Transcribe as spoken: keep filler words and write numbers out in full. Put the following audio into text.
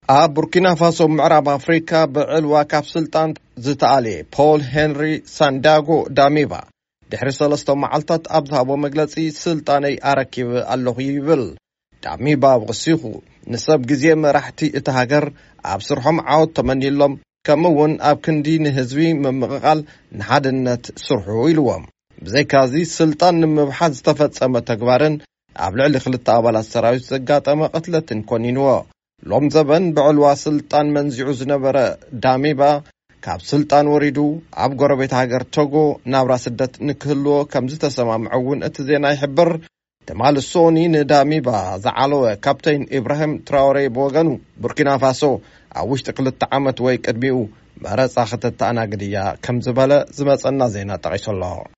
ኣብ ቡርኪና ፋሶ ምዕራብ ኣፍሪካ ብዕልዋ ካብ ስልጣን ዝተኣልየ ፖል ሄንሪ ሳንዳጎ ዳሚባ ድሕሪ ሰለስተ መዓልታት ኣብ ዝሃቦ መግለጺ ስልጣነይ ኣረኪበ ኣለኹ ይብል። ዳሚባ ወሲኹ ንሰብ ግዜ መራሕቲ እቲ ሃገር ኣብ ስርሖም ዓወት ተመኒሎም ከምኡውን ኣብ ክንዲ ንህዝቢ ምምቕቓል ንሓድነት ስርሑ ኢልዎም። ብዘይካዚ ስልጣን ንምብሓዝ ዝተፈጸመ ተግባርን ኣብ ልዕሊ ክልተ ኣባላት ሰራዊት ዘጋጠመ ቅትለትን ኮኒንዎ። ሎም ዘበን ብዕልዋ ስልጣን መንዚዑ ዝነበረ ዳሚባ ካብ ስልጣን ወሪዱ ኣብ ጎረቤት ሃገር ቶጎ ናብራ ስደት ንክህልዎ ከም ዝተሰማምዐ እውን እቲ ዜና ይሕብር። ተማል ሶኒ ንዳሚባ ዝዓለወ ካፕቴን ኢብራሂም ትራውሬ ብወገኑ ቡርኪና ፋሶ ኣብ ውሽጢ ክልተ ዓመት ወይ ቅድሚኡ መረፃ ክተተኣናግድ እያ ከም ዝበለ ዝመፀና ዜና ጠቂሱ ኣሎ።